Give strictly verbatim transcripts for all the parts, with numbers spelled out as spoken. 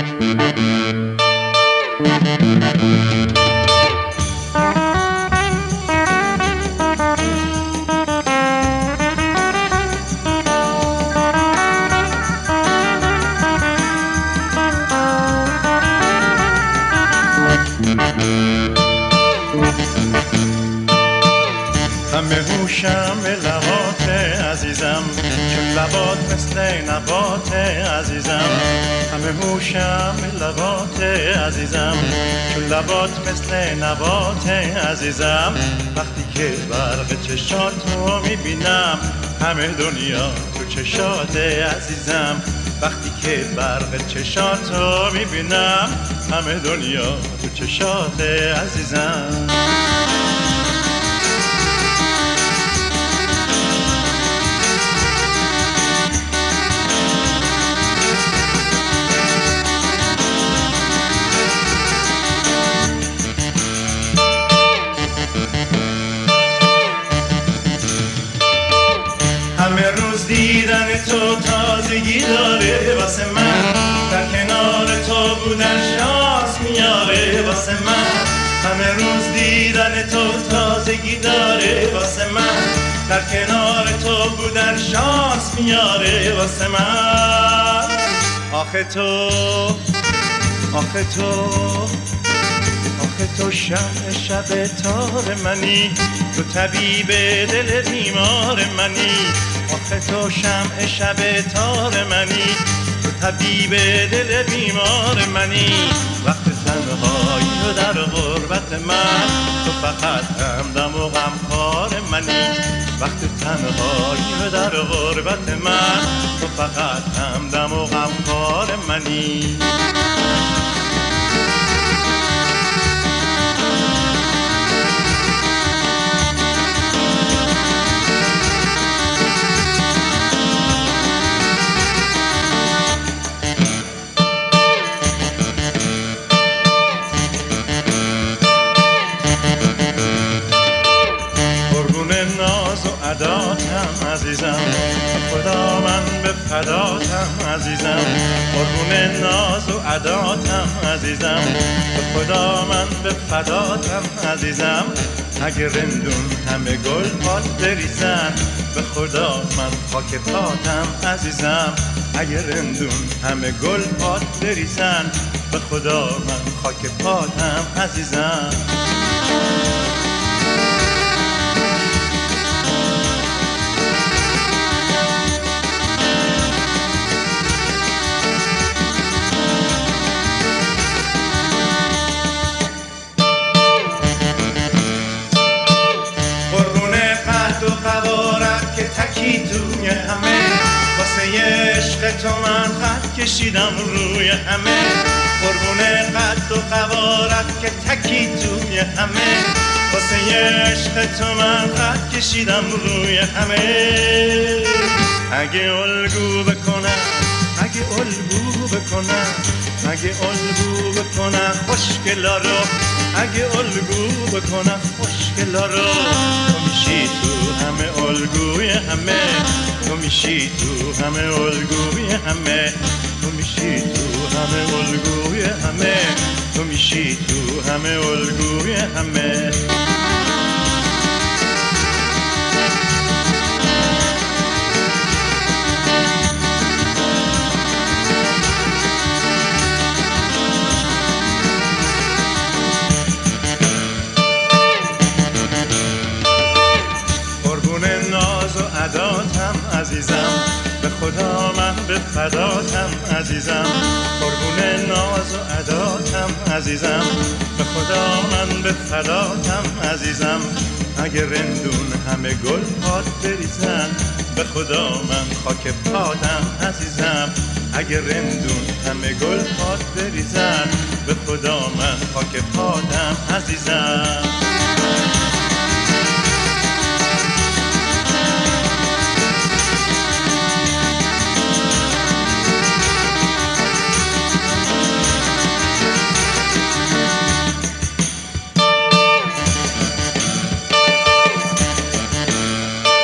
همه هوشم به لبات عزیزم، چون لبات مثل نبات عزیزم. همه هوشم به لبات عزیزم، چون لبات مثل نبات عزیزم. وقتی که برق چشاتو میبینم، همه دنیا تو چشات عزیزم. وقتی که برق چشاتو میبینم، همه دنیا تو چشات عزیزم. همه روز دیدن تو تازگی داره واسه من، در کنار تو بودن شانس میاره واسه من. همه روز دیدن تو تازگی داره واسه من، در کنار تو بودن شانس میاره واسه من. آخه تو آخه تو آخه تو شمع شب تار منی، تو طبیب دل بیمار منی. آخه تو شمع شب تار منی، تو طبیب دل بیمار منی. وقت تنهایی و در غربت من، تو فقط همدم و غمخوار منی. وقت تنهایی و در غربت من، تو فقط همدم و غمخوار منی. فداتم عزیزم، خدا من به فداتم عزیزم. قربون ناز و عداتم عزیزم، خدا من به فداتم عزیزم. اگه رندون همه گل پات بریزن، به خدا من خاک پاتم عزیزم. اگه رندون همه گل پات بریزن، به خدا من خاک پاتم عزیزم. تکی توی همه واسه عشق تو من خط کشیدم روی همه. قربون قد و قوارت که تکی توی همه واسه عشق تو من خط کشیدم روی همه. اگه الگو بکنم اگه الگو بکنم اگه الگو بکنم خوشگلا رو، اگه الگو بکنم خوشگلا رو، تو میشی تو همه الگوی همه. تو میشی تو همه الگوی همه. تو میشی تو همه الگوی همه. تو میشی تو همه الگوی همه. عداتم عزیزم، به خدا من به فداتم عزیزم. قربون ناز و عداتم عزیزم، به خدا من به فداتم عزیزم. اگه رندون همه گل پات بریزن، به خدا من خاک پاتم عزیزم. اگه رندون همه گل پات بریزن، به خدا من خاک پاتم عزیزم.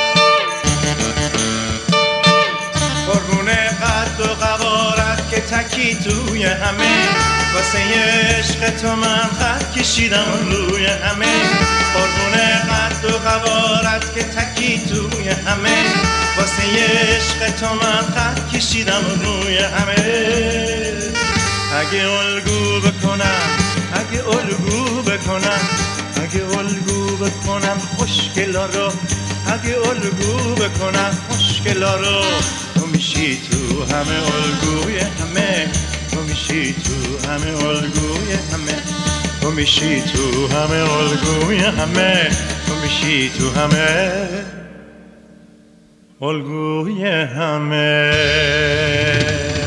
تکی تکی توی همه، واسه عشق تو من خط کشیدم روی همه، قربون قد و قوارت که تکی توی همه، واسه عشق تو من خط کشیدم روی همه. اگه الگو بکنم، اگه الگو بکنم، اگه الگو بکنم خوشگلا رو، اگه الگو بکنم خوشگلا رو، تو میشی تو همه الگوی همه، تو میشی تو همه الگوی همه، تو میشی تو همه الگوی همه، تو میشی تو همه الگوی همه.